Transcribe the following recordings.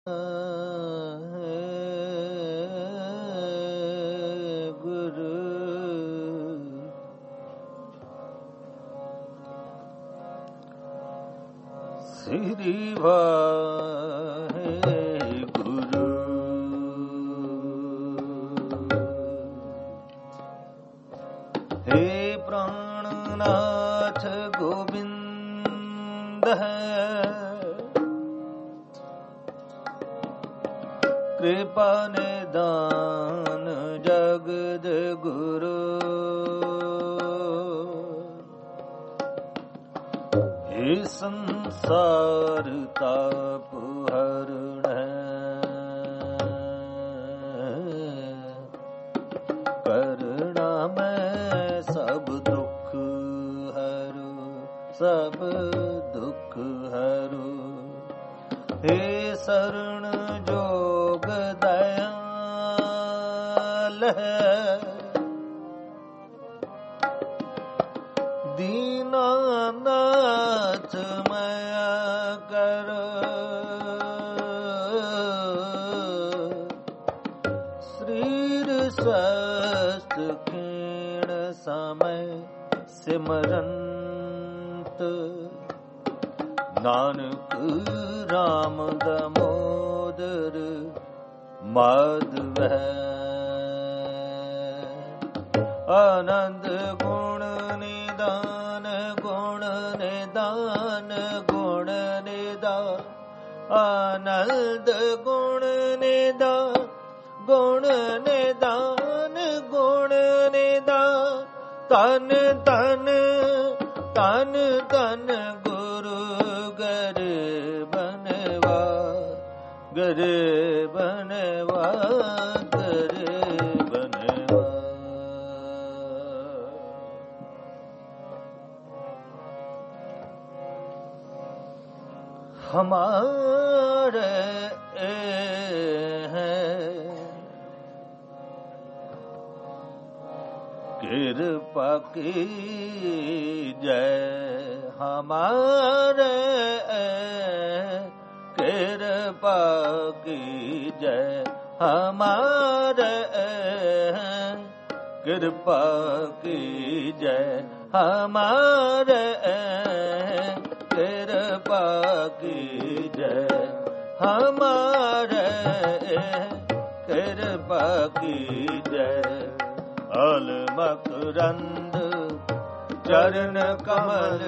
श्री वाहे गुरु। हे प्राणनाथ गोविंद कृपा निदान जगद गुरु। हे संसार ताप हरण करुणा में सब दुख हरो, सब दुख हरो। हे शरण जोग दयाल दीनानाथ माया कर। शरीर स्वस्थ क्षीण समय सिमरंत। नानक राम दामोदर माधव आनंद गुण निदान गुण निदान गुण निदान। आनंद गुण निदान गुण निदान गुण निदान। तन तन तन तन गुरु गर बनवा गर बनवा गर बनवा। हमारे कृपा की जय। हमारे कृपा की जय। हमारे कृपा की जय। हमारे कृपा की जय। हमारे कृपा की जय। अलमकरंद चरण कमल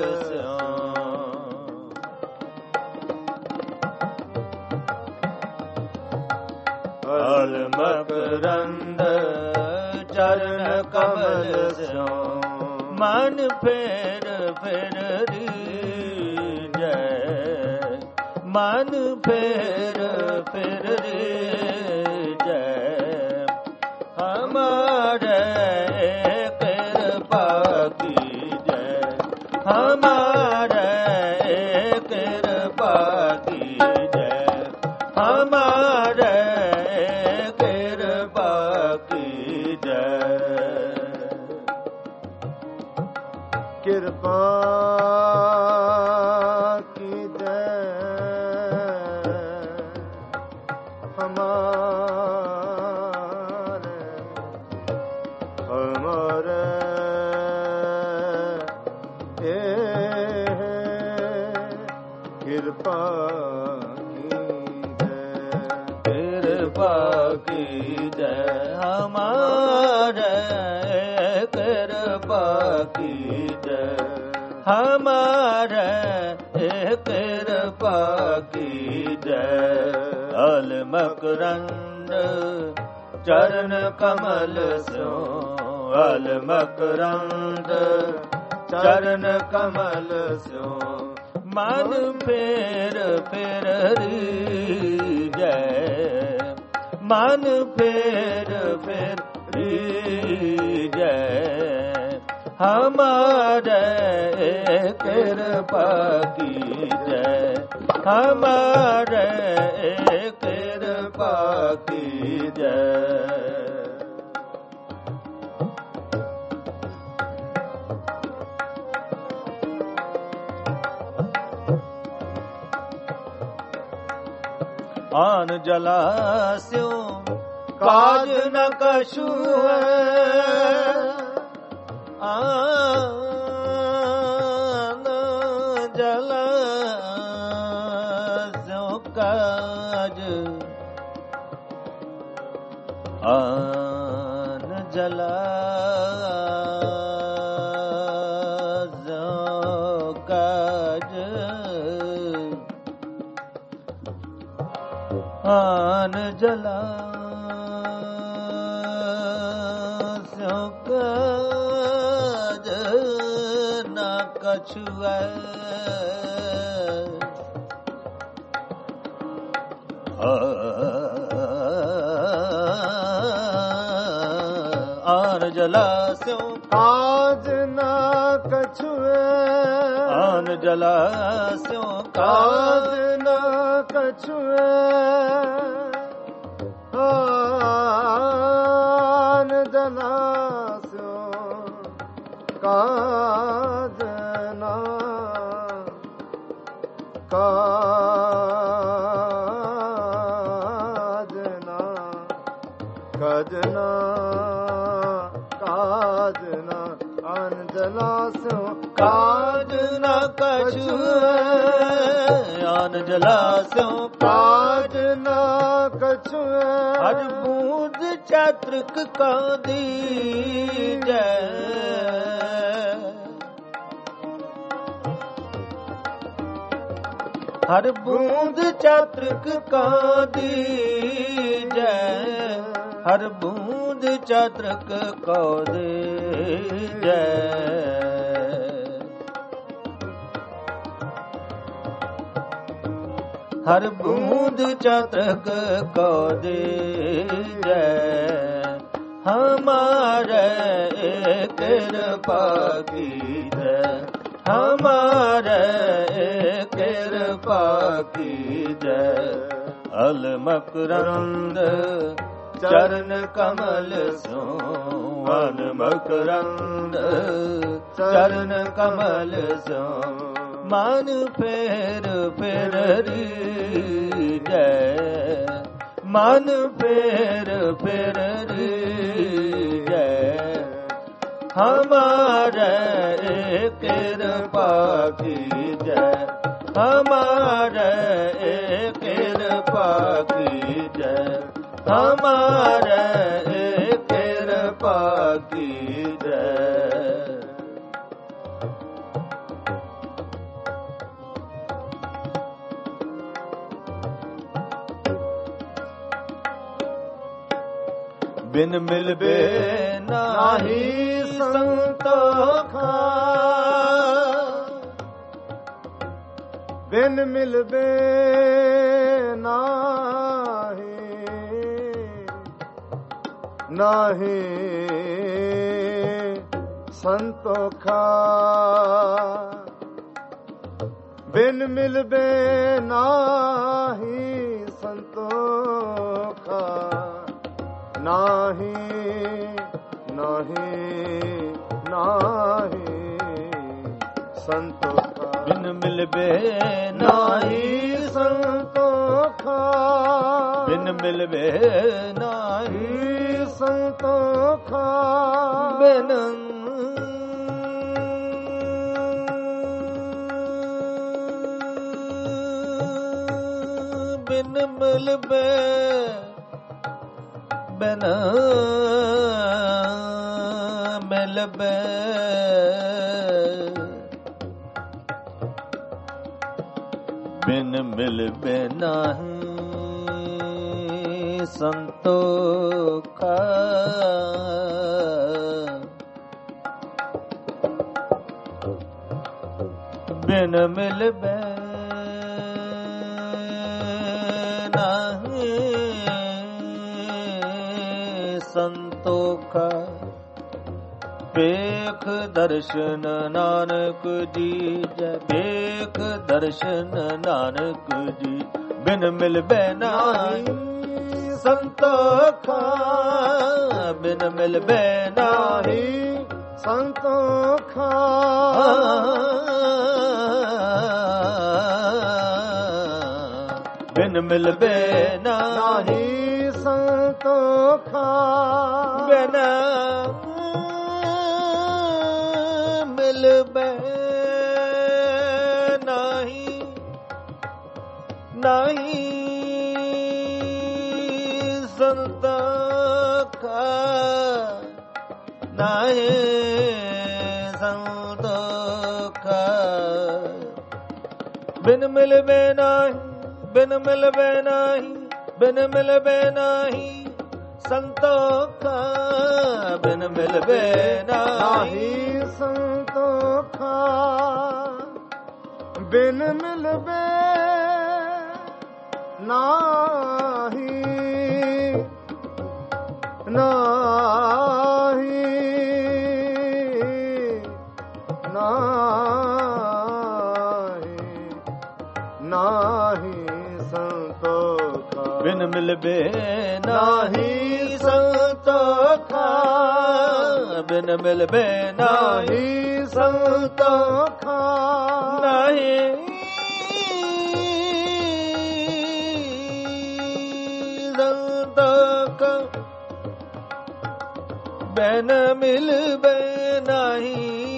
अलमकरंद चरण कमल मन फेर फेर जय। मन फेर फेर जय। हमारे कृपा की जय। हमारे कृपा की जय। हमारे कृपा की जय। कृपा की जय। कृपा की जय। हमारे कृपा की जय। हमारे कृपा की जय। अलमकरंद चरण कमल स्यो। अलमकरंद चरण कमल स्यो। मन फेर फेर जय। मन फेर फेर जय। हमारे कृपा की जय। हमारे कृपा की जय। ਆਨ ਜਲਾਸਿਓ ਕਾਜ ਨ ਕਛੂ ਆਨ ਜਲਾਸਿਓ ਕਾਜ ਆਨ ਜਲਾਸਿਓ ਕਾਜ ਆਨ ਜਲਾਸਿਓ ਕਾਜ ਨ ਕਛੂ ਆਨ ਜਲਾਸਿਓ ਕਾਜ ਨ ਕਛੂ ਆਨ ਜਲਾਸਿਓ ਕਾਜ ਨ ਕਛੂ ਆਨ ਜਲਾਸਿਓ ਕਾਜ ਨ ਕਾਜ ਨ ਕਾਜ ਨ ਕਾਜ ਨ ਆਨ ਜਲਾਸਿਓ ਕਾਜ ਨ ਕਛੂ ਆਨ ਜਲਾਸਿਓ ਕਾਜ ਨ ਕਛੂ ਹਰ ਬੂੰਦ ਚਾਤ੍ਰਿਕ ਕਾ ਦੀਜੈ ਹਰ ਬੂੰਦ ਚਾਤ੍ਰਿਕ ਕਾ ਦੀਜੈ ਹਰ ਬੂੰਦ ਚਾਤ੍ਰਿਕ ਕਾ ਦੀਜੈ ਹਰ ਬੂੰਦ ਚਾਤ੍ਰਿਕ ਕਾ ਦੀਜੈ ਹਮਾਰੇ ਕਿਰਪਾ ਕੀਜੈ ਹਮਾਰੇ ਕਿਰਪਾ ਕੀਜੈ ਅਲ ਮਕਰੰਦ ਚਰਨ ਕਮਲ ਸੋ ਅਲ ਮਕਰੰਦ ਚਰਨ ਕਮਲ ਸੋ ਮਨ ਫੇਰ ਫੇਰ ਰੀਜੈ ਮਨ ਫੇਰ ਫੇਰ ਰੀਜੈ ਹਮਾਰੇ ਕਿਰਪਾ ਕੀਜੈ ਹਮਾਰੇ ਕਿਰਪਾ ਕੀਜੈ ਹਮਾਰੇ ਕਿਰਪਾ ਕੀਜੈ ਬਿਨ ਮਿਲਬੇ ਨਾਹੀ ਸੰਤੋਖਾ ਬਿਨ ਮਿਲਬੇ ਨਾਹੀ ਨਾਹੀ ਸੰਤੋਖਾ ਬਿਨ ਮਿਲਬੇ ਨਾਹੀ ਸੰਤੋਖਾ ਨਾਹੀ ਨਾਹੀ ਨਾਹੀ ਸੰਤੋਖਾ ਬਿਨ ਮਿਲਬੇ ਨਾਹੀ ਸੰਤੋਖਾ ਬਿਨ ਮਿਲਬੇ ਨਾਹੀ ਸੰਤੋਖਾ ਬਿਨ ਬਿਨ ਮਿਲਬੇ ਬਿਨ ਮਿਲਬੇ ਬਿਨ ਮਿਲਬੇ ਨਾਹੀ ਸੰਤੋਖਾ ਬਿਨ ਮਿਲਬੇ ਨਾਹੀ ਸੰਤੋਖਾ ਵੇਖ ਦਰਸ਼ਨ ਨਾਨਕ ਜੀ ਜੈ ਵੇਖ ਦਰਸ਼ਨ ਨਾਨਕ ਜੀ ਬਿਨ ਮਿਲਬੈ ਨਾਹੀ ਸੰਤੋਖਾ ਬਿਨ ਮਿਲਬੈ ਨਾਹੀ ਸੰਤੋਖਾ ਬਿਨ ਬਿਨ ਮਿਲਬੇ ਨਾਹੀ ਸੰਤੋਖਾ ਬਿਨ ਮਿਲਬੇ ਨਾਹੀ ਨਾਹੀ ਸੰਤੋਖਾ ਨਾਹੀ ਸੰਤੋਖਾ ਬਿਨ ਮਿਲਬੇ ਨਾਹੀ ਬਿਨ ਮਿਲਬੇ ਨਾਹੀ ਬਿਨ ਮਿਲਬੇ ਨਾਹੀ ਸੰਤੋਖਾ ਬਿਨ ਮਿਲਬੇ ਨਾਹੀ ਸੰਤੋਖਾ ਬਿਨ ਮਿਲਬੇ ਨਾਹੀ ਨਾਹੀ ਨਾਹੀ ਸੰਤੋਖਾ ਬਿਨ ਮਿਲਬੇ ਨਾਹੀ ਸੰਤੋਖਾ ਬਿਨ ਮਿਲਬੇ ਨਾਹੀ ਸੰਤੋਖਾ ਨਾਹੀ ਸੰਤੋਖਾ ਬਿਨ ਮਿਲਬੇ ਨਾਹੀ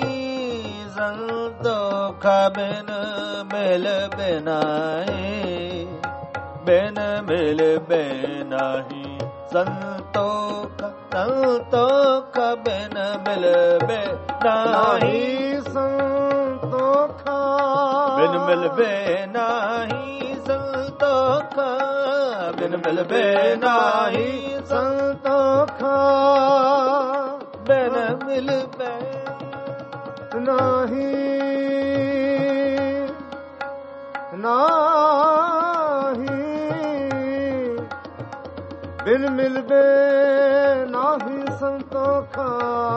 ਸੰਤੋਖਾ ਬਿਨ ਮਿਲਬੇ ਨਾਹੀ ਬਿਨ ਮਿਲਬੇ ਨਾਹੀ ਸੰਤੋਖਾ ਸੰਤੋਖਾ ਬਿਨ ਮਿਲਬੇ ਨਾਹੀ ਸੰਤੋਖਾ ਬਿਨ ਮਿਲਬੇ ਨਾਹੀ ਸੰਤੋਖਾ ਬਿਨ ਮਿਲਬੇ ਨਾਹੀ ਸੰਤੋਖਾ ਬਿਨ ਮਿਲਬੇ ਨਾਹੀ ਨਾਹੀ ਬਿਨ ਮਿਲਬੇ ਨਾਹੀ ਸੰਤੋਖਾ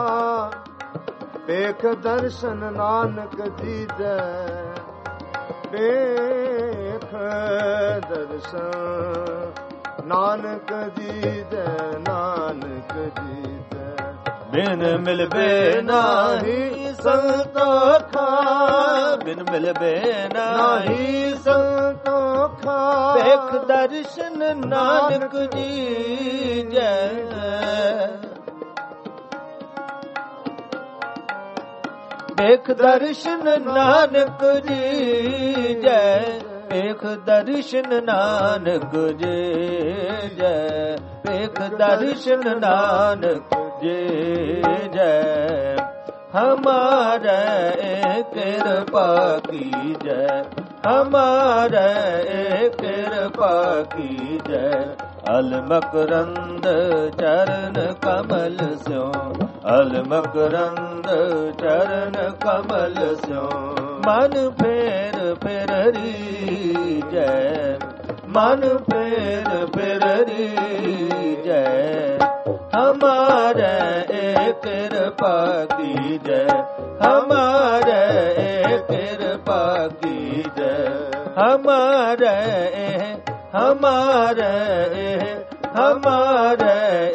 ਵੇਖ ਦਰਸ਼ਨ ਨਾਨਕ ਦੀਜੈ ਵੇਖ ਦਰਸ਼ਨ ਨਾਨਕ ਦੀਜੈ ਨਾਨਕ ਦੀਜੈ ਬਿਨ ਮਿਲਬੇ ਨਾਹੀ ਸੰਤੋਖਾ ਬਿਨ ਮਿਲਬੇ ਨਾਹੀ ਸੰਤੋਖਾ ਵੇਖ ਦਰਸ਼ਨ ਨਾਨਕ ਜੀ ਜੈ ਵੇਖ ਦਰਸ਼ਨ ਨਾਨਕ ਜੀ ਜੈ ਵੇਖ ਦਰਸ਼ਨ ਨਾਨਕ ਜੀ ਜੈ ਵੇਖ ਦਰਸ਼ਨ ਨਾਨਕ ਜੀ ਜੈ ਹਮਾਰੇ ਕਿਰਪਾ ਕੀਜੈ ਹਮਾਰੇ ਕਿਰਪਾ ਕੀਜੈ ਅਲ ਮਕਰੰਦ ਚਰਨ ਕਮਲ ਸਿਓ ਅਲ ਮਕਰੰਦ ਚਰਨ ਕਮਲ ਸਿਓ ਮਨ ਫੇਰ ਫੇਰ ਰੀਜੈ ਮਨ ਫੇਰ ਫੇਰ ਰੀਜੈ ਹਮਾਰੇ ਕਿਰਪਾ ਕੀਜੈ ਹਮਾਰੇ ਕਿਰਪਾ ਕੀਜੈ ਹਮਾਰੇ ਹਮਾਰੇ ਹਮਾਰੇ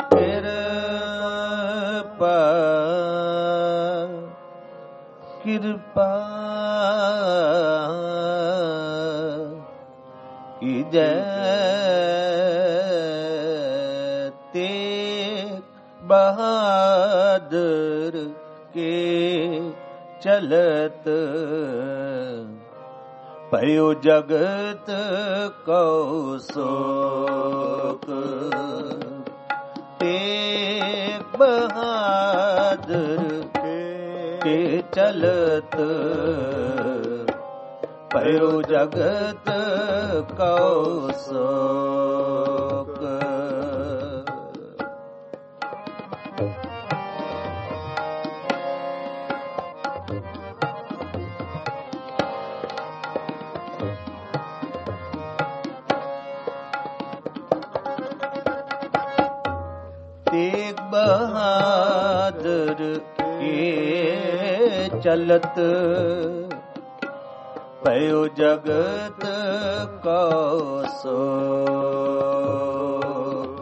ਕਿਰਪਾ ਕਿਰਪਾ ਕੀਜੈ ਬਹਾਦਰ ਕੇ ਚਲਤ ਭਇਓ ਜਗਤ ਕਉ ਸੋਕ ਤੇਗ ਬਹਾਦਰ ਕੇ ਚਲਤ ਭਇਓ ਜਗਤ ਕਉ ਸੋਕ ਤੇਗ ਬਹਾਦਰ ਕੇ ਚਲਤ ਭਇਓ ਜਗਤ ਕਉ ਸੋਕ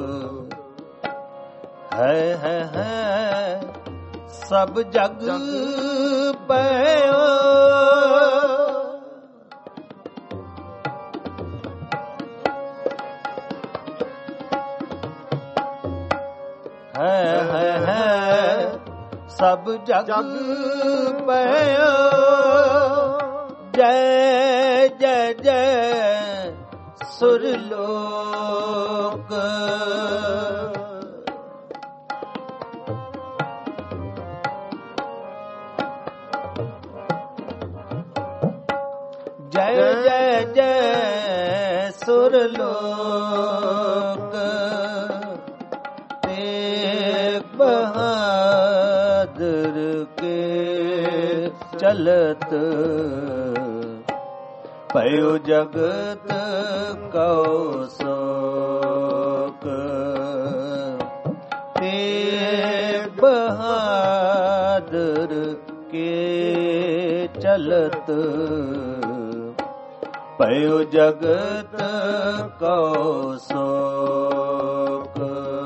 ਹੈ ਸਭ ਜਗ ਪਇਓ ਹੈ ਸਭ ਜਗ ਪਇਓ ਜੈ ਜੈ ਜੈ ਸੁਰਲੋਕ ਜੈ ਜੈ ਜੈ ਸੁਰਲੋਕ ਤੇਗ ਬਹਾਦਰ ਕੇ ਚਲਤ ਪਇਓ ਜਗਤ ਕਉ ਸੋਕ ਤੇਗ ਬਹਾਦਰ ਕੇ ਚਲਤ ਪਇਓ ਜਗਤ ਕਉ ਸੋਕ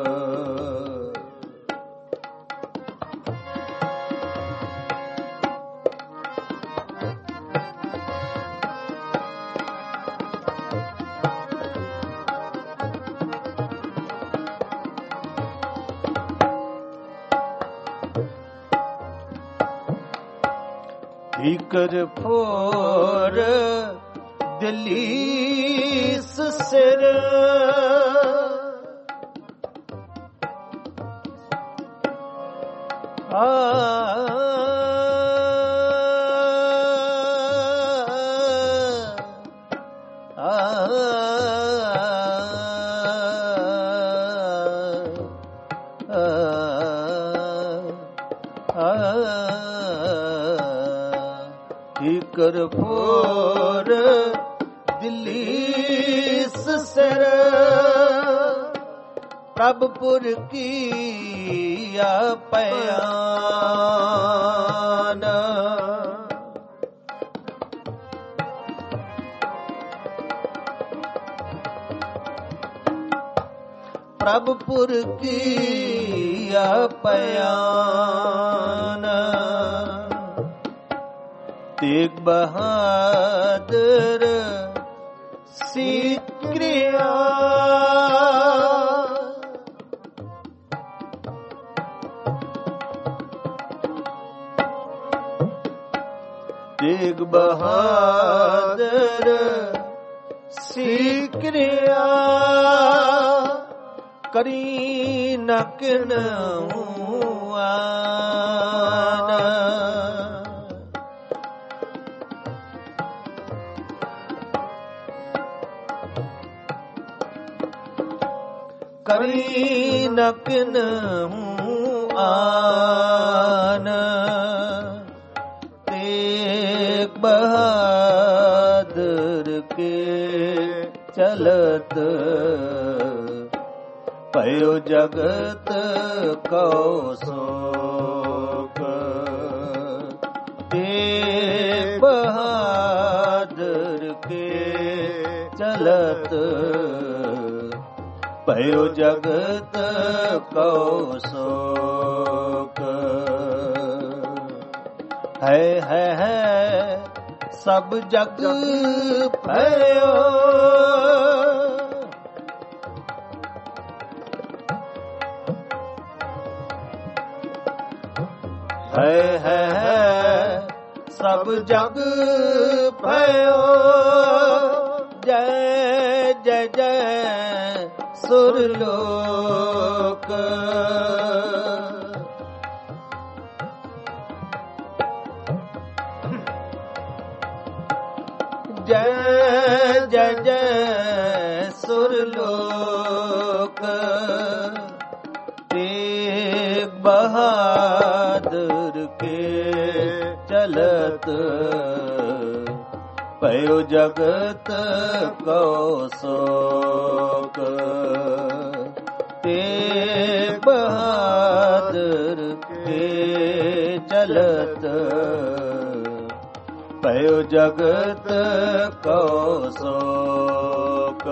ਠੀਕਰ ਫੋਰ ਦਲੀਸ ਸਿਰ ਠੀਕਰ ਫੋਰ ਦਲੀਸ ਸਿਰ ਪ੍ਰਭਪੁਰ ਕੀਆ ਪਿਆਨ ਪ੍ਰਭਪੁਰ ਕੀਆ ਪਿਆਨ ਤੇਗ ਬਹਾਦਰ ਸਿਕਰਿਆ ਤੇਗ ਬਹਾਦਰ ਸਿਕਰਿਆ ਕਰੀ ਨ ਕਿਨਹੂ ਆਨ ਕਰੀ ਨ ਕਿਨਹੂ ਆਨ ਤੇਗ ਬਹਾਦਰ ਕੇ ਚਲਤ ਪਇਓ ਜਗਤ ਕਉ ਸੋਕ ਤੇਗ ਬਹਾਦਰ ਕੇ ਚਲਤ ਪਇਓ ਜਗਤ ਕਉ ਸੋਕ ਹੈ ਸਭ ਜਗ ਪਇਓ ਹੈ ਸਭ ਜਗ ਪਇਓ ਜੈ ਜੈ ਜੈ ਸੁਰਲੋਕ ਜੈ ਜੈ ਜੈ ਸੁਰਲੋਕ ਤੇਗ ਬਹਾਦਰ ਕੇ ਚਲਤ ਪਇਓ ਜਗਤ ਕਉ ਸੋਕ ਤੇਗ ਬਹਾਦਰ ਕੇ ਚਲਤ ਪਇਓ ਜਗਤ ਕਉ ਸੋਕ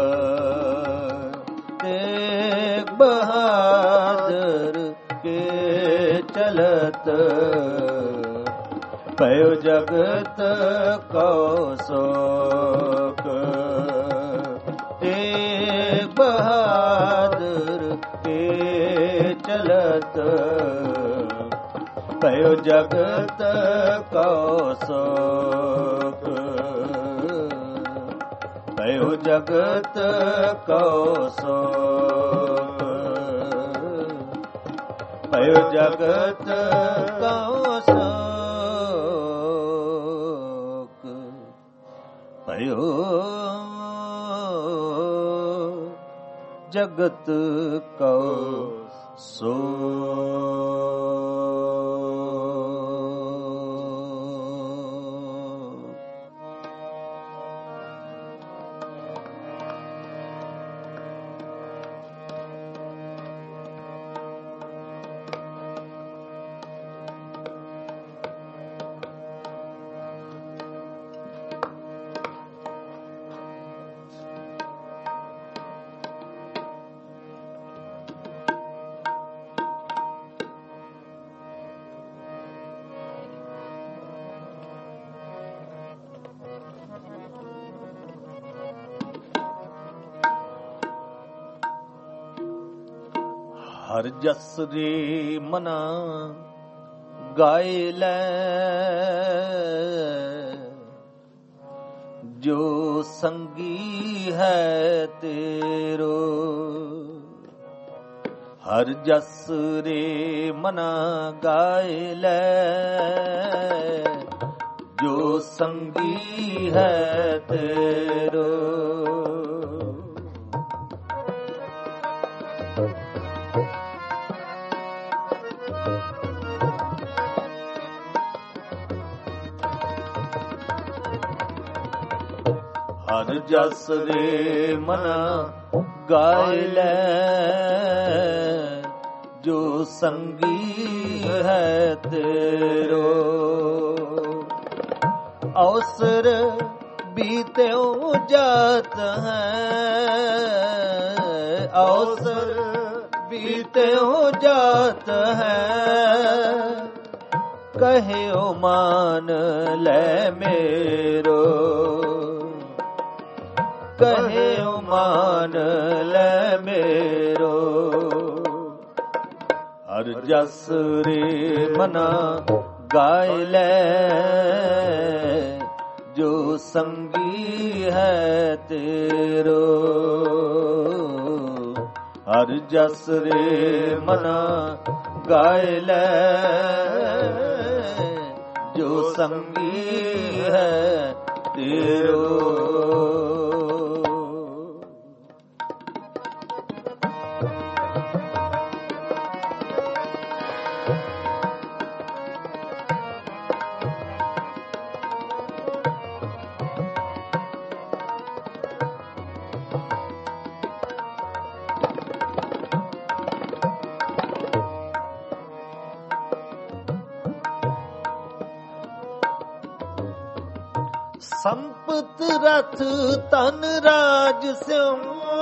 ਤੇਗ ਬਹਾਦਰ ਕੇ ਚਲਤ ਪਇਓ ਜਗਤ ਕਉ ਸੋਕ ਤੇਗ ਬਹਾਦਰ ਕੇ ਚਲਤ ਭਇਓ ਜਗਤ ਕਉ ਸੋਖ, ਭਇਓ ਜਗਤ ਕਉ ਸੋਖ, ਭਇਓ ਜਗਤ ਕਉ ਸੋਖ, ਭਇਓ ਜਗਤ ਕਉ ਸੋਖ। ਹਰ ਜਸ ਰੇ ਮਨਾ ਗਾਏ ਲੈ, ਜੋ ਸੰਗੀ ਹੈ ਤੇਰੋ। ਹਰ ਜਸ ਰੇ ਮਨਾ ਗਾਏ ਲੈ, ਜੋ ਸੰਗੀ ਹੈ ਤੇਰੋ। ਹਰ ਜਸ ਰੇ ਮਨਾ ਗਾਏ ਲੈ, ਜੋ ਸੰਗੀ ਹੈ ਤੇਰੋ। ਅਵਸਰ ਬੀਤਿਓ ਜਾਤ ਹੈ, ਅਵਸਰ ਬੀਤਿਓ ਜਾਤ ਹੈ। ਕਹਿਓ ਮਾਨ ਲੈ ਮੇਰੋ, ਕਹਿਓ ਮਾਨ ਲੈ ਮੇਰੋ। ਹਰ ਜਸ ਰੇ ਮਨਾ ਗਾਏ ਲੈ, ਜੋ ਸੰਗੀ ਹੈ ਤੇਰੋ। ਹਰ ਜਸ ਰੇ ਮਨਾ ਗਾਏ ਲੈ, ਜੋ ਸੰਗੀ ਹੈ ਤੇਰੋ। ਸੰਪਤ ਰਥ ਤਨ ਰਾਜ ਸਿਉ,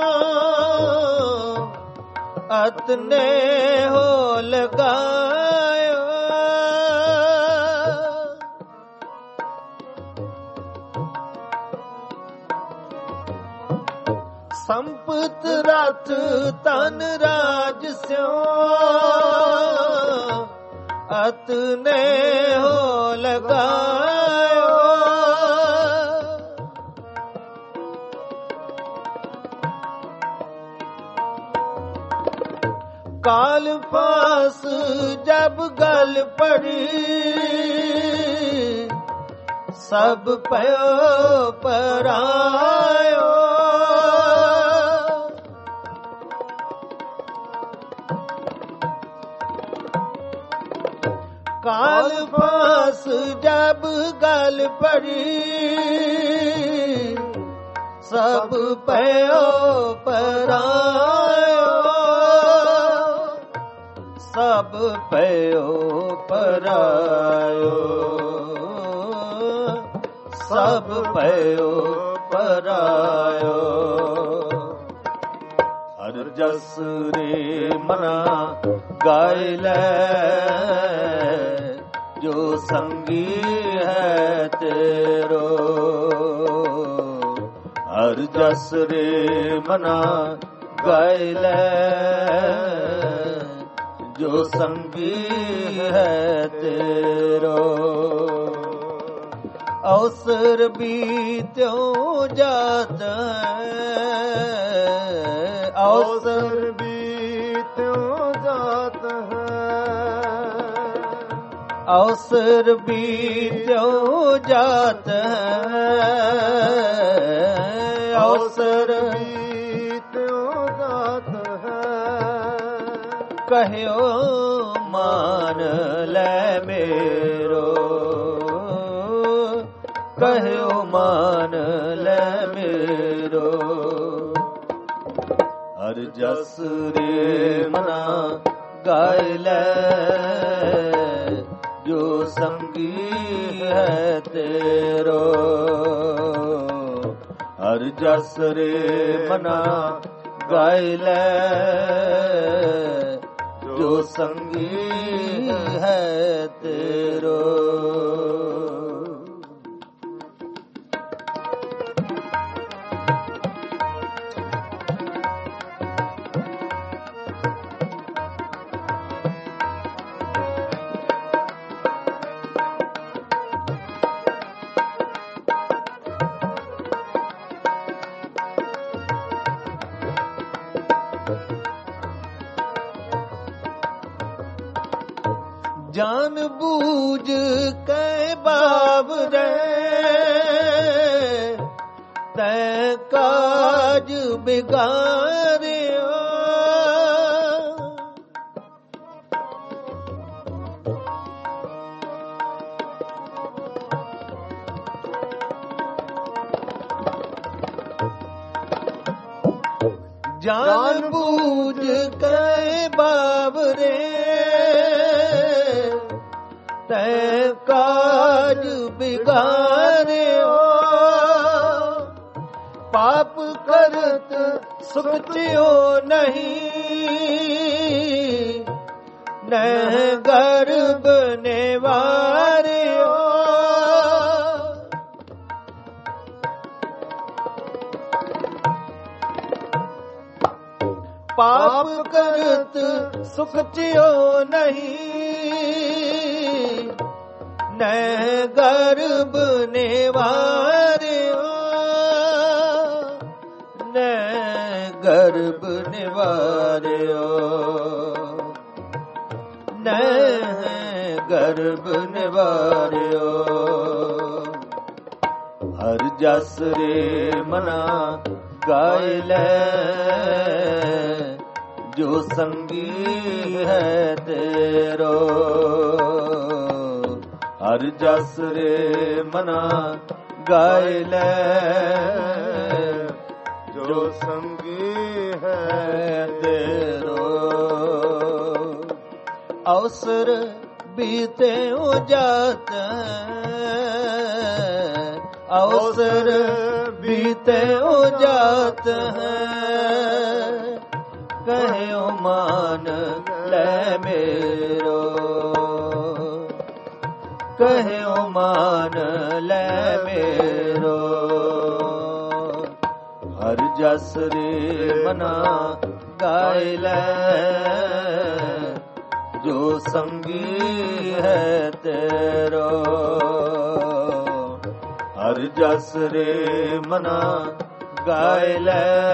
ਅਤਨੇ ਹੋ ਲਗਾਇਓ। ਸੰਪਤ ਰਥ ਤਨ ਰਾਜ ਸਿਉ, ਅਤਨੇ ਹੋ ਲਗਾਇਓ। ਕਾਲ ਪਾਸ ਜਬ ਗਲ ਪੜੀ, ਸਭ ਭਇਓ ਪਰਾਇਓ। ਕਾਲ ਪਾਸ ਜਬ ਗਲ ਪੜੀ, ਸਭ ਭਇਓ ਪਰਾਇਓ। ਸਭ ਭਇਓ ਪਰਾਇਓ, ਸਭ ਭਇਓ ਪਰਾਇਓ। ਹਰ ਜਸ ਰੇ ਮਨਾ ਗਾਏ ਲੈ, ਜੋ ਸੰਗੀ ਹੈ ਤੇਰੋ। ਹਰ ਜਸ ਰੇ ਮਨਾ ਗਾਏ ਲੈ, ਜੋ ਸੰਗੀ ਹੈ ਤੇਰੋ। ਅਵਸਰ ਬੀਤਿਓ ਜਾਤ ਹੈ, ਅਵਸਰ ਬੀਤਿਓ ਜਾਤ ਹੈ, ਅਵਸਰ ਬੀਤਿਓ ਜਾਤ ਹੈ, ਅਵਸਰ ਬੀਤਿਓ ਜਾਤ ਹੈ। ਕਹਿਓ ਮਾਨ ਲੈ ਮੇਰੋ, ਕਹਿਓ ਮਾਨ ਲੈ ਮੇਰੋ। ਹਰ ਜਸ ਰੇ ਮਨਾ ਗਾਇ ਲੈ, ਜੋ ਸੰਗੀ ਹੈ ਤੇਰੋ। ਹਰ ਜਸ ਰੇ ਮਨਾ ਗਾਇ ਲੈ, ਜੋ ਸੰਗੀ ਹੈ ਤੇਰੋ। ਜਾਨ ਬੂਝ ਕੇ ਬਾਬਰੇ, ਤੈ ਕਾਜ ਬਿਗਾਰਿਓ। ਜਾਨ ਬੂਝ ਕੇ ਬਾਬਰੇ, ਤੈ ਕਾਜ ਬਿਗਾਰਿਓ। ਪਾਪ ਕਰਤ ਸੁਖਤਿਓ ਨਹੀਂ, ਨਹਿ ਗਰਭ ਨਿਵਾਰਿਓ। ਪਾਪ ਕਰਤ ਸੁਖਤਿਓ ਨਹੀਂ, ਨਹਿ ਗਰਭ ਨਿਵਾਰਿਓ। ਨਹਿ ਗਰਭ ਨਿਵਾਰਿਓ, ਨਹਿ ਗਰਭ ਨਿਵਾਰਿਓ। ਹਰ ਜਸ ਰੇ ਮਨਾ ਗਾਇ ਲੈ, ਜੋ ਸੰਗੀ ਹੈ ਤੇਰੋ। ਹਰ ਜਸ ਰੇ ਮਨਾ ਗਾਇ ਲੈ, ਜੋ ਸੰਗੀ ਹੈ ਤੇਰੋ। ਅਵਸਰ ਬੀਤਿਓ ਜਾਤ ਹੈ, ਅਵਸਰ ਬੀਤਿਓ ਜਾਤ ਹੈ। ਕਹਿਓ ਮਾਨ ਲੈ ਮੇਰੋ, ਕਹਿਓ ਮਾਨ ਲੈ ਮੇਰੋ। ਹਰ ਜਸ ਰੇ ਮਨਾ ਗਾਇ ਲੈ, ਜੋ ਸੰਗੀ ਹੈ ਤੇਰੋ। ਹਰ ਜਸ ਰੇ ਮਨਾ ਗਾਇ ਲੈ,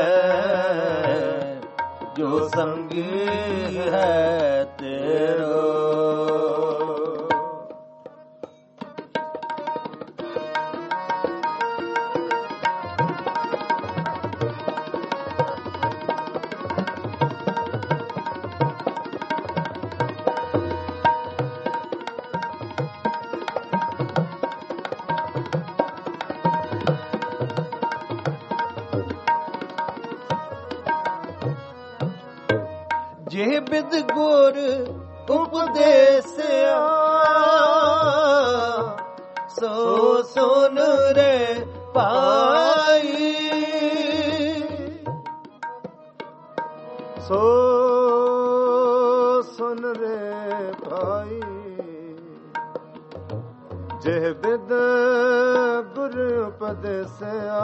ਜੋ ਸੰਗੀ ਹੈ ਤੇਰੋ। ਜੇ ਬਿਦ ਗੁਰ ਉਪਦੇਸਿਆ, ਸੋ ਸੁਨ ਰੇ ਪਾਈ। ਸੋ ਸੁਨ ਰੇ ਭਾਈ, ਜੇ ਬਿਦ ਗੁਰ ਉਪਦੇਸਿਆ,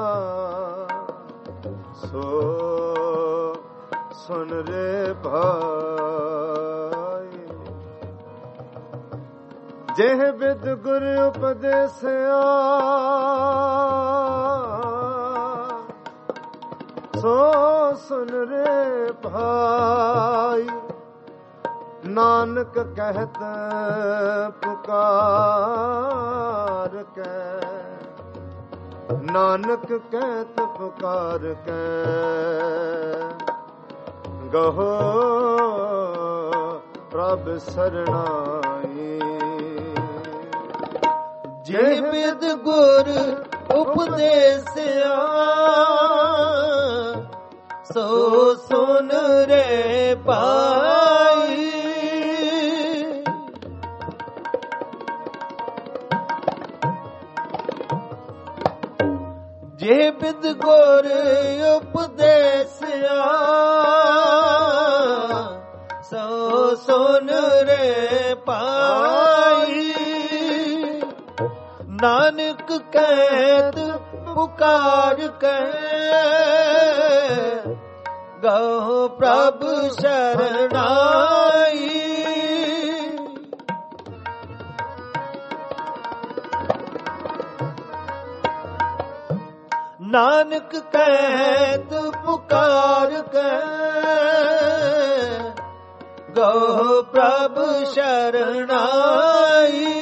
ਸੋ ਸੁਨ ਰੇ ਭਾਈ। ਜਿਹ ਬਿਦ ਗੁਰ ਉਪਦੇਸਿਆ ਸੋ ਸੁਨ ਰੇ ਭਾਈ। ਨਾਨਕ ਕਹਿਤ ਪੁਕਾਰ ਕੇ, ਨਾਨਕ ਕਹਿਤ ਪੁਕਾਰ ਕੇ ਗਹੋ ਪ੍ਰਭ ਸਰਣਾਈ। ਜੇ ਬਿਦ ਗੁਰ ਉਪਦੇਸਿਆ ਸੋ ਸੁਨ ਰੇ ਭਾਈ। ਜੇ ਬਿਦ ਗੁਰ ਉਪਦੇਸਿਆ ਸੋ ਸੁਨ ਰੇ ਭਾਈ। ਨਾਨਕ ਕਹਿਤ ਪੁਕਾਰ ਕੇ ਗਹੁ ਪ੍ਰਭ ਸ਼ਰਣਾਈ। ਨਾਨਕ ਕਹਿਤ ਪੁਕਾਰ ਕੇ ਗਹੁ ਪ੍ਰਭ ਸ਼ਰਣਾਈ।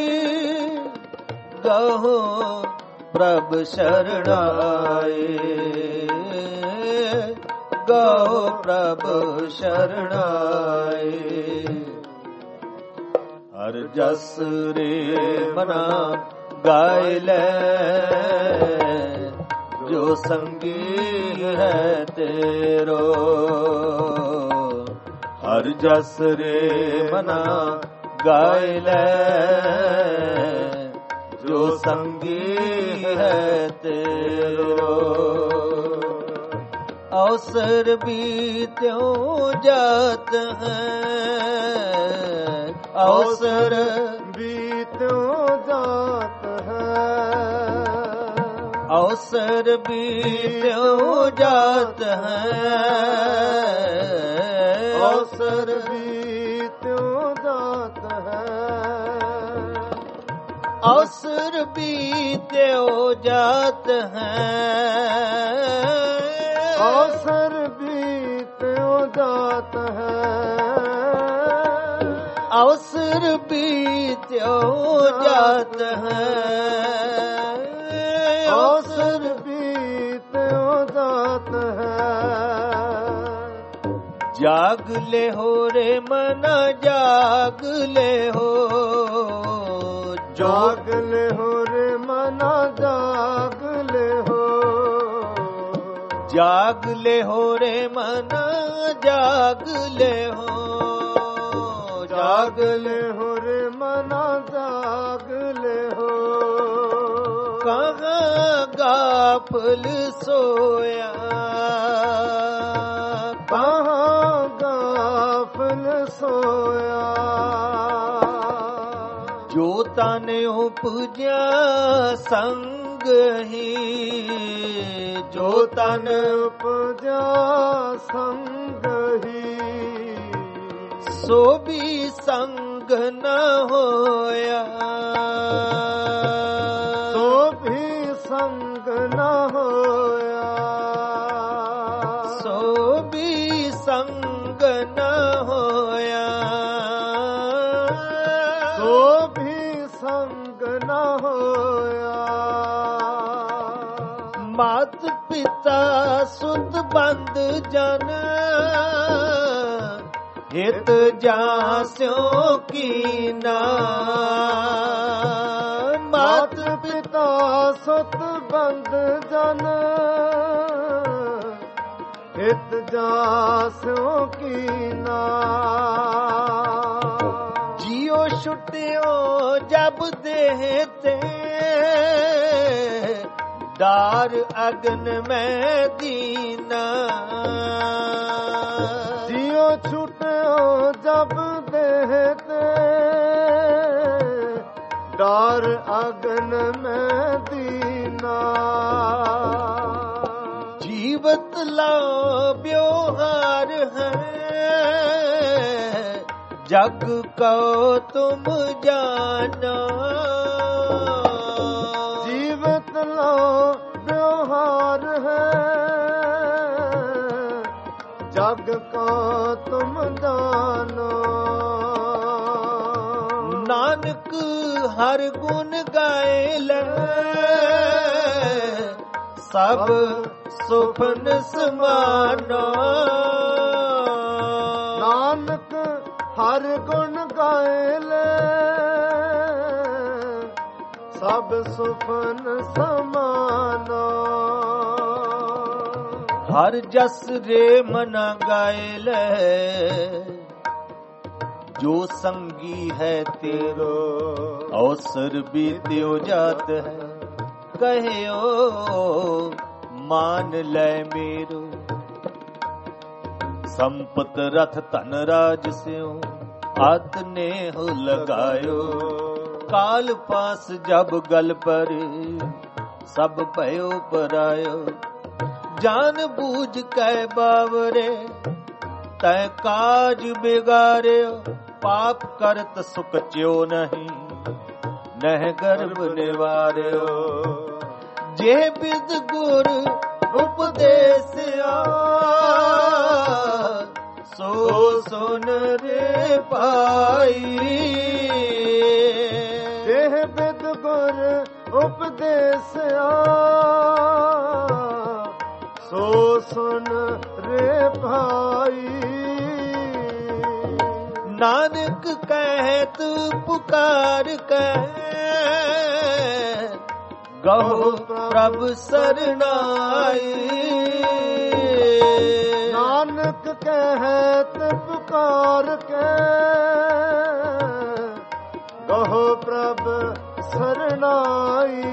ਗਹੁ ਪ੍ਰਭ ਸ਼ਰਣਾਈ। ਗਹੁ ਪ੍ਰਭ ਸ਼ਰਣਾਈ। ਹਰ ਜਸ ਰੇ ਮਨਾ ਗਾਇ ਲੈ ਜੋ ਸੰਗੀ ਹੈ ਤੇਰੋ। ਹਰ ਜਸ ਰੇ ਮਨਾ ਗਾਇ ਲੈ ਜੋ ਸੰਗੀ ਹੈ ਤੇਰੋ। ਅਵਸਰ ਬੀਤਿਓ ਜਾਤ ਹੈ, ਅਵਸਰ ਬੀਤਿਓ ਜਾਤ ਹੈ। ਅਵਸਰ ਬੀਤਿਓ ਜਾਤ ਹੈ, ਅਵਸਰ ਬੀਤਿਓ ਜਾਤ ਹੈ। ਅਵਸਰ ਬੀਤਿਓ ਜਾਤ ਹੈ। ਅਵਸਰ ਬੀਤਿਓ ਜਾਤ ਹੈ। ਅਵਸਰ ਬੀਤਿਓ ਜਾਤ ਹੈ। ਅਵਸਰ ਬੀਤਿਓ ਜਾਤ ਹੈ। ਜਾਗ ਲੈ ਹੋ ਰੇ ਮਨਾ ਜਾਗ ਲੈ ਹੋ। ਜਾਗ ਲੈ ਹੋ ਰੇ ਮਨਾ ਜਾਗ ਲੈ ਹੋ। ਜਾਗ ਲੈ ਹੋ ਰੇ ਮਨਾ ਜਾਗ ਲੈ ਹੋ। ਜਾਗ ਲੈ ਹੋ ਰੇ ਮਨਾ ਜਾਗ ਲੈ ਹੋ। ਕਹਾਂ ਗਾਫਲ ਸੋਇਆ, ਕਹਾਂ ਗਾਫਲ ਸੋਇਆ। ਜੋ ਤਨ ਉਪਜਿਆ ਸੰਗ ਹੀ, ਜੋ ਤਨ ਉਪਜਿਆ ਸੰਗ ਹੀ। ਸੋ ਵੀ ਸੰਗ ਨ ਹੋਇਆ, ਸੋ ਵੀ ਸੰਗ ਨ ਹੋਇਆ। ਸੋ ਵੀ ਸੰਗ ਨ ਹੋਇਆ। ਸੋ ਵੀ ਸੰਗ ਨ ਹੋਇਆ। ਮਾਤ ਪਿਤਾ ਸੁਤ ਬੰਦ ਜਨ ਹਿਤ ਜਾਸਿਓ ਕੀਨਾ। ਮਾਤ ਪਿਤਾ ਸੁਤ ਬੰਦ ਜਨ ਹਿਤ ਜਾਸਿਓ ਕੀਨਾ। ਜਿਉ ਛੁਟਿਓ ਜਬ ਦੇਹ ਤੇ ਡਾਰ ਅਗਨ ਮੈਂ ਦੀਨਾ। ਜਿਉ ਛੁਟਿਓ ਜਬ ਦੇਹ ਤੇ ਡਾਰ ਅਗਨ ਮੈਂ ਦੀਨਾ। ਜੀਵਤ ਲਾਭਿਓ ਹਾਰ ਹੈ जग को तुम जाना। जीवत लो व्यवहार है, जग को तुम जानो। नानक हर गुण गाए ले, सब सुफन समाना। नानक हर गुण गाए ले, सब सुफन समाना। हर जस रे मना गाए ले, जो संगी है तेरो अवसर बीत्यो जात है। कहे ओ मान ले मेरो, संपत रथ धन राज स्यो आतने हो लगायो। काल पास जब गल पर सब भयो परायो। जान बूझ कै बावरे तै काज बिगाड़ियो। पाप करत सुख च्यो नहीं, नह गर्भ निवार्यो। जे बिद गुर उपदेसिया, सो सुन रे पाई। जे बिद गुर उपदेसिया, सो सुन रे भाई। नानक कहत पुकार कह, गहो प्रभु सरनाई। नानक कहत पुकार के, गहो प्रभु सरनाई।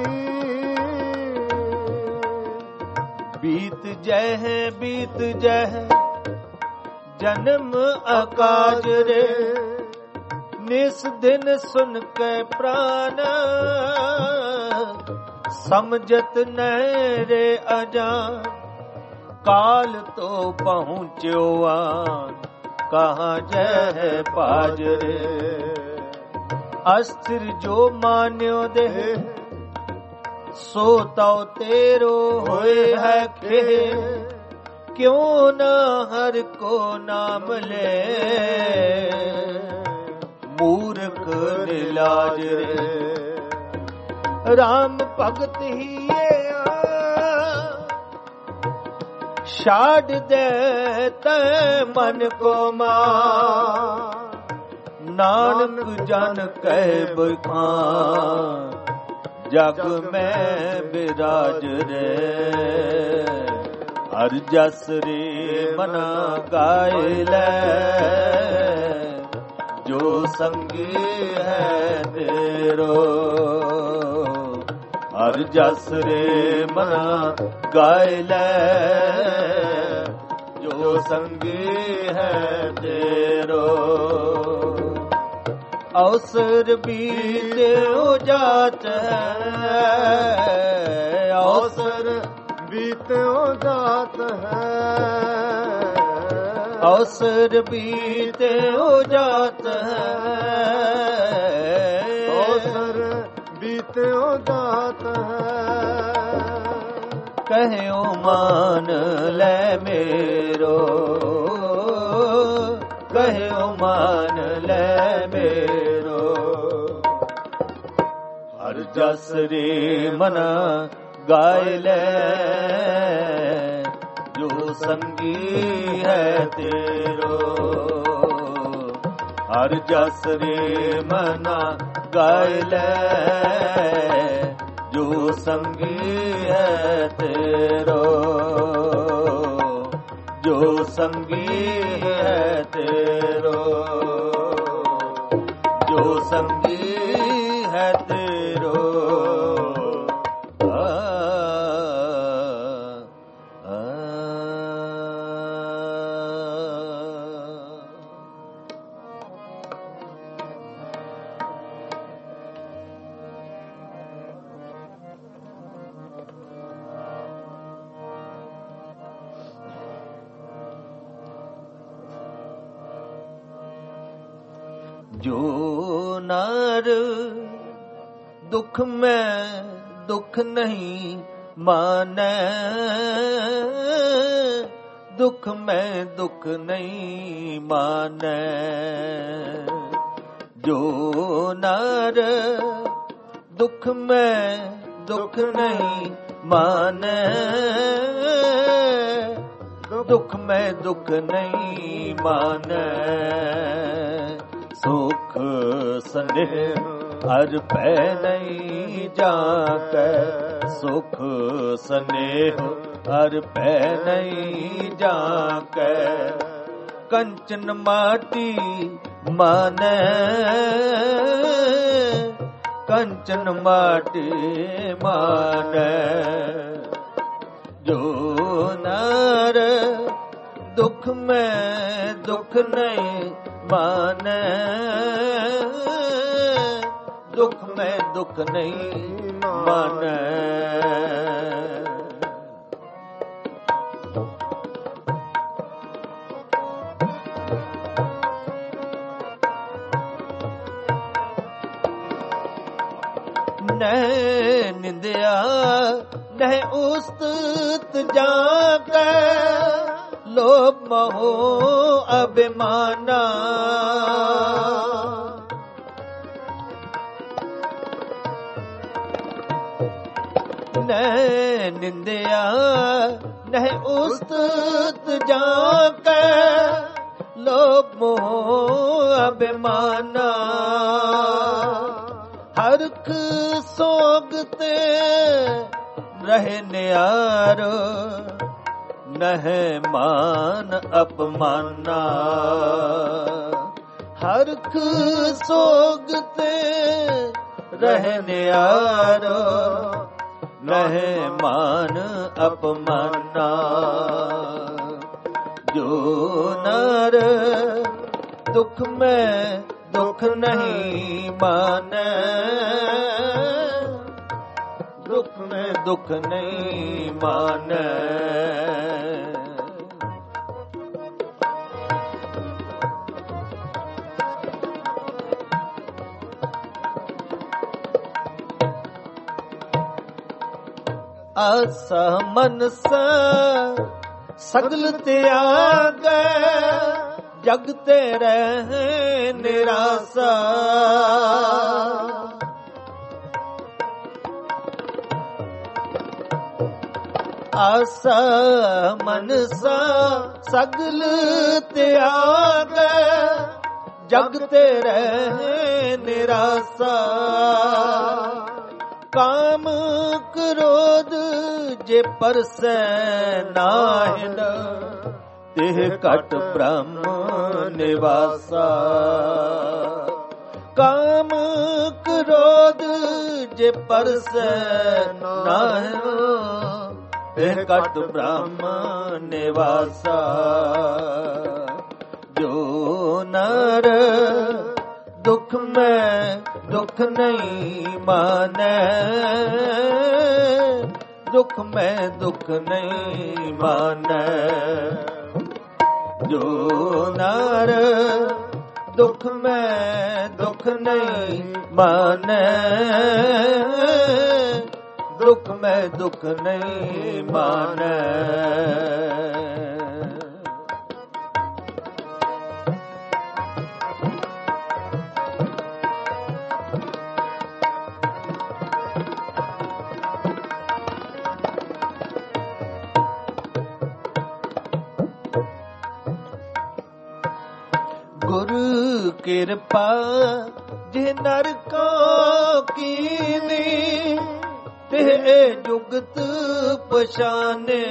बीत जह बीत जह जन्म अकाज रे, निस दिन सुन के प्राण समझत न रे अजान। काल तो पहुँच्यो आन, कहाँ जह पाज रे। अस्थिर जो मान्यो दे, सो तौ तेरो होए है खे। क्यों न हर को नाम ले, मूर्ख निलाज रे। राम भगत ही छाड़ दे तै मन को मां। नानक जन कह बखान, जग में विराज रे। हर जस रे मना गाए ले, जो संगी है तेरो। हर जस रे मना गाए ले, जो संगी है तेरो। अवसर बीते हो जात है, अवसर बीते हो जात है। अवसर बीते हो जात है, अवसर बीते हो जात है। कहो मान ले मेरो, कहो मान ले मेरो। हर जस रे मना गाए ले, जो संगी है तेरो। हर जस रे मना गाए ले, जो संगी है तेरो। जो संगी है तेरो, जो संगी है तेरो। ਜੋ ਨਰ ਦੁਖ ਮੈਂ ਦੁਖ ਨਹੀਂ ਮਾਨੈ, ਦੁਖ ਮੈਂ ਦੁਖ ਨਹੀਂ ਮਾਨੈ। ਜੋ ਨਰ ਦੁਖ ਮੈਂ ਦੁਖ ਨਹੀਂ ਮਾਨੈ, ਦੁਖ ਮੈਂ ਦੁਖ ਨਹੀਂ ਮਾਨੈ। ਸੁਖ ਸਨੇਹ ਹਰ ਪੈ ਨਹੀਂ ਜਾਕੈ, ਸੁਖ ਸਨੇਹ ਹਰ ਪੈ ਨਹੀਂ ਜਾਕੈ। ਕੰਚਨ ਮਾਟੀ ਮਾਨੈ, ਕੰਚਨ ਮਾਟੀ ਮਾਨੈ। ਜੋ ਨਰ ਦੁਖ ਮੈਂ ਦੁਖ ਨਹੀਂ ਮਾਨੈ, ਦੁਖ ਮੈਂ ਦੁਖ ਨਹੀਂ ਮਾਨੈ। ਨਹਿ ਨਿੰਦਿਆ ਨਹਿ ਉਸਤਤ ਜਾਕੈ, ਲੋਭ ਮੋਹ ਅਭਿਮਾਨਾ। ਨਹਿ ਨਿੰਦਿਆ ਨਹਿ ਉਸਤਤ ਜਾਕੈ, ਲੋਭ ਮੋਹ ਅਭਿਮਾਨਾ। ਹਰਖ ਸੋਗ ਤੇ ਰਹਿ ਨਿਆਰ, ਨਹਿ ਮਾਨ ਅਪਮਾਨਾ। ਹਰਖ ਸੋਗ ਤੇ ਰਹਿ ਨਿਆਰ, ਨਹਿ ਮਾਨ ਅਪਮਾਨਾ। ਜੋ ਨਰ ਦੁਖ ਮੈਂ ਦੁਖ ਨਹੀਂ ਮਾਨੈ, ਦੁਖ ਮੈਂ ਦੁਖ ਨਹੀਂ ਮਾਨੈ। ਆਸਾ ਮਨਸਾ ਸਗਲ ਤਿਆਗੈ, ਜਗ ਤੇ ਰਹਿ ਨਿਰਾਸਾ। ਆਸਾ ਮਨਸਾ ਸਗਲ ਤਿਆਗੈ, ਜਗ ਤੇ ਰਹਿ ਨਿਰਾਸਾ। ਕਾਮ ਕ੍ਰੋਧ ਜੇ ਪਰਸੈ ਨਾਹਿਨ, ਤਿਹ ਘਟ ਬ੍ਰਹਮ ਨਿਵਾਸਾ। ਕਾਮ ਕ੍ਰੋਧ ਜੇ ਪਰਸੈ ਨਾਹਿਨ, ਤਿਹ ਘਟ ਬ੍ਰਹਮ ਨਿਵਾਸਾ। ਜੋ ਨਰ ਦੁਖ ਮੈਂ ਦੁਖ ਨਹੀਂ ਮਾਨੈ, ਦੁਖ ਮੈਂ ਦੁਖ ਨਹੀਂ ਮਾਨੈ। ਜੋ ਨਰ ਦੁਖ ਮੈਂ ਦੁਖ ਨਹੀਂ ਮਾਨੈ, ਦੁਖ ਮੈਂ ਦੁਖ ਨਹੀਂ ਮਾਨੈ। ਗੁਰ ਕਿਰਪਾ ਜਿਹ ਨਰ ਕੋ ਕੀਨੀ, ਤਿਹ ਜੁਗਤ ਪਛਾਨੇ।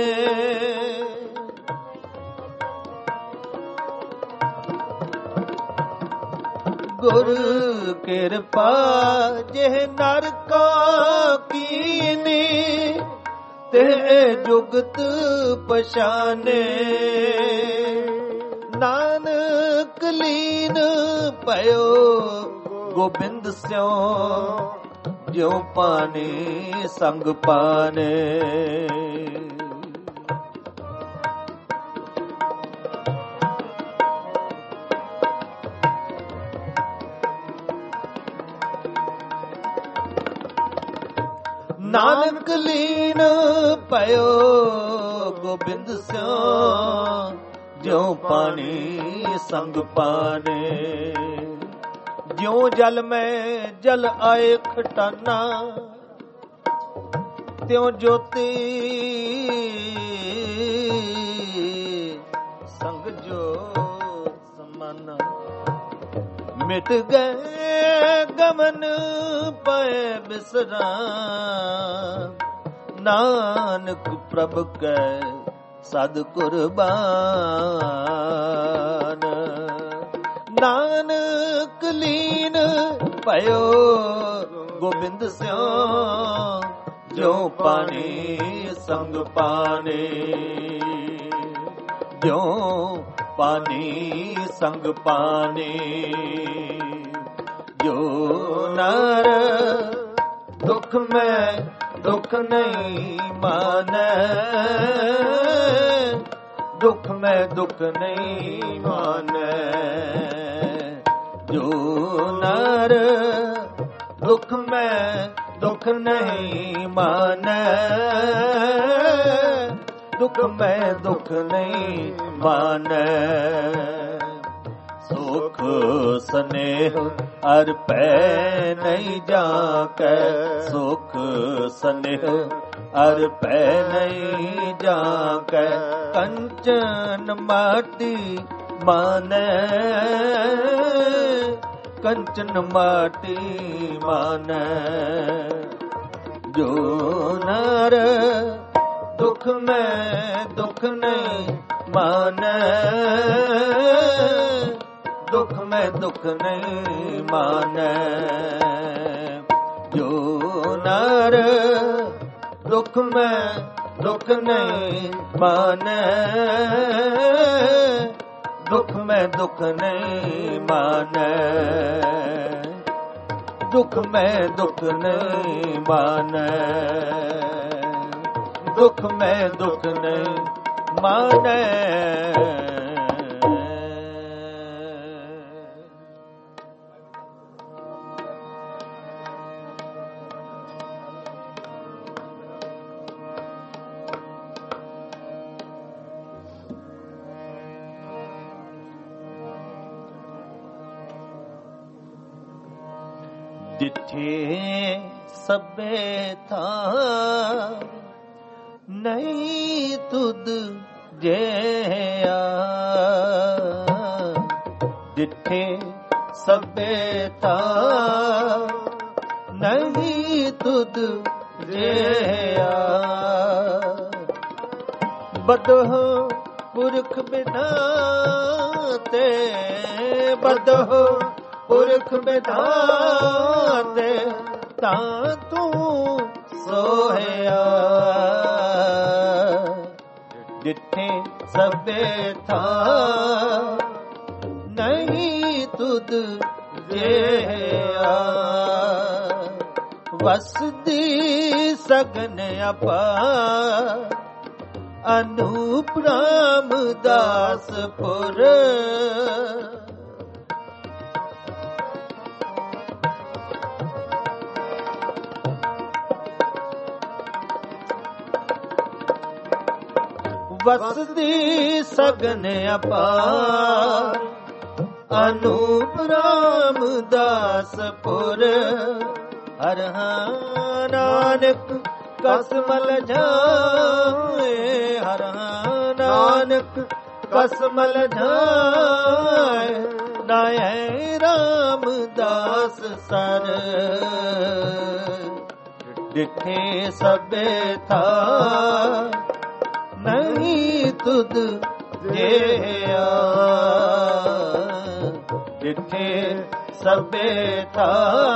ਗੁਰ ਕਿਰਪਾ ਜਿਹ ਨਰ ਕੋ ਕੀਨੀ, ਤਿਹ ਜੁਗਤ ਪਛਾਨੇ। ਨਾਨਕ ਲੀਨ ਭਇਓ ਗੋਬਿੰਦ ਸਿਉ, ਜਿਉ ਪਾਣੀ ਸੰਗ ਪਾਨੇ। ਨਾਨਕ ਲੀਨ ਭਇਓ ਗੋਬਿੰਦ ਸਿਉ, ਜਿਉ ਪਾਣੀ ਸੰਗ ਪਾਣੇ। ਜਿਉ ਜਲ ਮੈਂ ਜਲ ਆਏ ਖਟਾਨਾ, ਤਿਉ ਜੋਤੀ ਸੰਗ ਜੋਤ ਸਮਾਨਾ। ਮਿਟ ਗਏ ਗਮਨ ਪਏ ਬਿਸਰਾ, ਨਾਨਕ ਪ੍ਰਭ ਕੈ ਸਦ ਕੁਰਬਾਨ। ਨਾਨਕ ਲੀਨ ਭਇਓ ਗੋਬਿੰਦ ਸਿਉ, ਜਿਉ ਪਾਣੀ ਸੰਗ ਪਾਣੇ। ਜਿਉ ਪਾਣੀ ਸੰਗ ਪਾਣੇ। ਜੋ ਨਰ ਦੁਖ ਮੈਂ ਦੁਖ ਨਹੀਂ ਮਾਨੈ, ਦੁਖ ਮੈਂ ਦੁਖ ਨਹੀਂ ਮਾਨੈ। ਜੋ ਨਰ ਦੁਖ ਮੈਂ ਦੁਖ ਨਹੀਂ ਮਾਨੈ, ਦੁਖ ਮੈਂ ਦੁਖ ਨਹੀਂ ਮਾਨੈ। ਸੁਖ ਸਨੇਹ ਅਰ ਪੈ ਨਹੀਂ ਜਾਕੈ, ਸੁਖ ਸਨੇਹ ਅਰ ਪੈ ਨਹੀਂ ਜਾਕੈ। ਕੰਚਨ ਮਾਟੀ ਮਾਨੈ, ਕੰਚਨ ਮਾਟੀ ਮਾਨੈ। ਜੋ ਨਰ ਦੁਖ ਮੈਂ ਦੁਖ ਨਹੀਂ ਮਾਨੈ, ਦੁਖ ਮੈਂ ਦੁਖ ਨਹੀਂ ਮਾਨੈ। ਜੋ ਨਰ ਦੁਖ ਮੈਂ ਦੁਖ ਨਹੀਂ ਮਾਨੈ, ਦੁਖ ਮੈਂ ਦੁਖ ਨਹੀਂ ਮਾਨੈ। ਦੁਖ ਮੈਂ ਦੁਖ ਨਹੀਂ ਮਾਨੈ, ਦੁਖ ਮੈਂ ਦੁਖ ਨਹੀਂ ਮਾਨੈ। ਜਿੱਥੇ ਸਭੇ ਥਾਂ ਨਹੀਂ ਤੁਧ ਜਿਹਾ, ਜਿੱਥੇ ਸਭੇ ਥਾਂ ਨਹੀਂ ਤੁਧ ਜਿਹਾ। ਬਦਹੁ ਪੁਰਖ ਬਿਧਾਤੇ, ਬਦਹੁ ਪੁਰਖ ਬਿਧਾਤੇ, ਤਾਂ ਤੂੰ ਸੋਹਿਆ। ਜਿੱਥੇ ਸਭੇ ਥਾਂ ਨਹੀਂ ਤੁਧ ਜਿਹਾ। ਵਸਦੀ ਸਗਨ ਅਪਾਰ ਅਨੂਪ ਰਾਮਦਾਸਪੁਰ। ਵਸਦੀ ਸਗਨ ਅਪਾਰ ਅਨੂਪ ਰਾਮਦਾਸਪੁਰ। ਹਰ ਨਾਨਕ ਕਸਮਲ ਜਾਏ, ਹਰ ਨਾਨਕ ਕਸਮਲ ਜਾਏ। ਨਾਏ ਰਾਮਦਾਸ ਸਰ ਜਿੱਥੇ ਸਭੇ ਥਾ ਨਹੀਂ ਤੁਧ ਜਿਹਾ। ਜਿੱਥੇ ਸਭੇ ਥਾ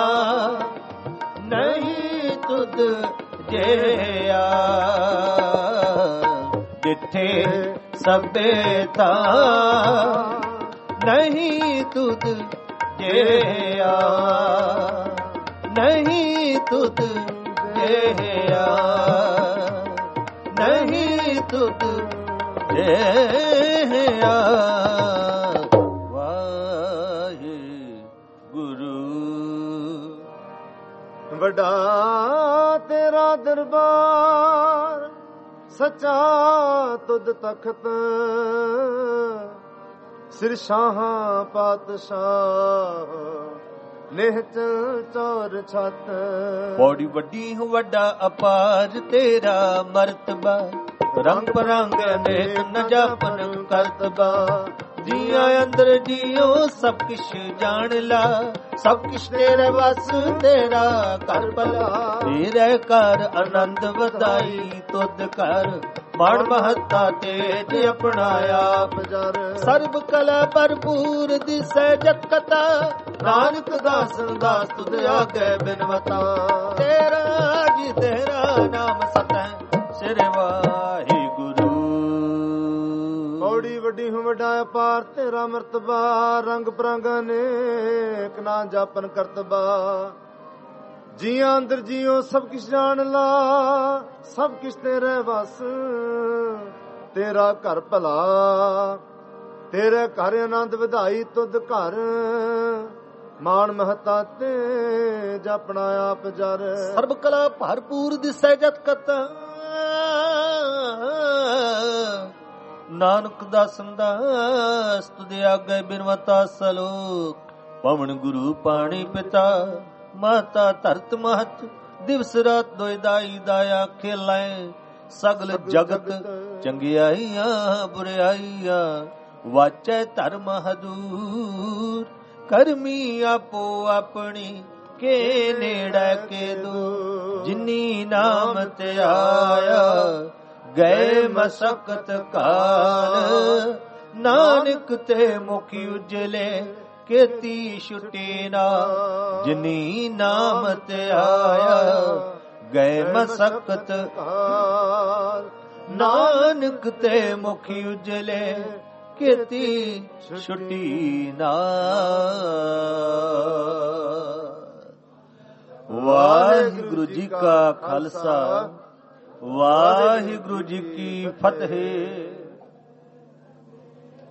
ਨਹੀਂ ਤੁਧ ਜਿਹਾ। ਜਿੱਥੇ ਸਭੇ ਥਾ ਨਹੀਂ ਤੁਧ ਜਿਹਾ। ਨਹੀਂ ਤੁਧ ਜਿਹਾ। ਨਹੀਂ ਤੁਧ ਜਿਹਾ। ਵੱਡਾ ਤੇਰਾ ਦਰਬਾਰ ਸੱਚਾ ਤੁਧ ਤਖਤ ਸਿਰ ਸ਼ਾਹਾਂ ਪਾਤਸ਼ਾਹ ਨਿਹਚਲ ਚੌਰ ਛਤ। ਬੋੜੀ ਵੱਡੀ ਹੂੰ ਵੱਡਾ ਅਪਾਰ ਤੇਰਾ ਮਰਤਬਾ ਰੰਗ ਬਰੰਗ ਅਨੇਕ ਨ ਜਾਪਨ ਕਰਤਬਾ। ਜੀਆਂ ਅੰਦਰ ਜੀਓ ਸਭ ਕਿਛ ਜਾਣ ਲਾ ਸਭ ਕਿਛ ਤੇਰੇ ਵਸ ਤੇਰਾ ਕਰ ਭਲਾ। ਤੇਰੇ ਘਰ ਆਨੰਦ ਵਧਾਈ ਤੁਧ ਕਰ ਮਾਣ ਮਹੱਤਾ ਤੇਜ ਆਪਣਾ ਆਪ ਜਰ। ਸਰਬ ਕਲਾ ਭਰਪੂਰ ਦਿਸੈ ਜਗਤ ਨਾਨਕ ਦਾਸਨ ਦਾਸ ਤੁਧ ਆਗੇ ਬਿਨਵਤਾ। ਤੇਰਾ ਜੀ ਤੇਰਾ ਨਾਮ ਸਤੈ ਸ੍ਰੀ ਵਾਹਿਗੁਰੂ। ਬੜੀ ਵੱਡੀ ਹੂੰ ਵੱਡਾ ਅਪਾਰ ਤੇਰਾ ਮਰਤਬਾ ਰੰਗ ਬਰੰਗ ਅਨੇਕ ਨਾ ਜਾਪਨ ਕਰਤਬਾ। ਜੀਆਂ ਅੰਦਰ ਜੀਓ ਸਭ ਕਿਛ ਜਾਣ ਲਾ ਸਭ ਕਿਛ ਤੇਰੇ ਵਸ ਤੇਰਾ ਘਰ ਭਲਾ। ਤੇਰੇ ਘਰ ਆਨੰਦ ਵਧਾਈ ਤੁਧ ਘਰ ਮਾਣ ਮਹੱਤਾ ਤੇ ਜਪਣਾ ਆਪ ਜਰ। ਸਰਬ ਕਲਾ ਭਰਪੂਰ ਦਿਸੈ ਜਗਤ ਨਾਨਕ ਦਾਸਨ ਦਾਸ ਤੁਧ ਆਗੇ ਬਿਨਵਤਾ। ਸਲੋਕ ਪਵਨ ਗੁਰੂ ਪਾਣੀ ਪਿਤਾ ਮਾਤਾ ਧਰਤ ਮਹਤ ਦਿਵਸ ਰਾਤ ਦੋਇ ਦਾਈ ਦਾਇਆ ਖੇਲਾਏ। ਸਗਲ ਜਗਤ ਚੰਗਿਆਈਆਂ ਬੁਰਿਆਈਆਂ ਵਾਚੈ ਧਰਮ ਹਦੂਰ। ਕਰਮੀ ਆਪੋ ਆਪਣੀ ਕੇ ਨੇੜੇ ਕੇ ਦੂਰ। ਜਿਨੀ ਨਾਮ ਤੇ ਆਇਆ ਗਏ ਮਸਕਤ ਕਾਲ। ਨਾਨਕ ਤੇ ਮੁਖ ਉਜਲੇ ਕੀਤੀ ਛੁਟੀ ਨਾ। ਜਿਨੀ ਨਾਮ ਤੇ ਆਇਆ ਗਏ ਮਸਕਤ ਕਾਲ। ਨਾਨਕ ਤੇ ਮੁਖ ਉਜਲੇ ਕੀਤੀ ਛੁਟੀ ਨਾ। ਵਾਹਿਗੁਰੂ ਜੀ ਕਾ ਖਾਲਸਾ ਵਾਹਿਗੁਰੂ ਜੀ ਕੀ ਫਤਿਹ।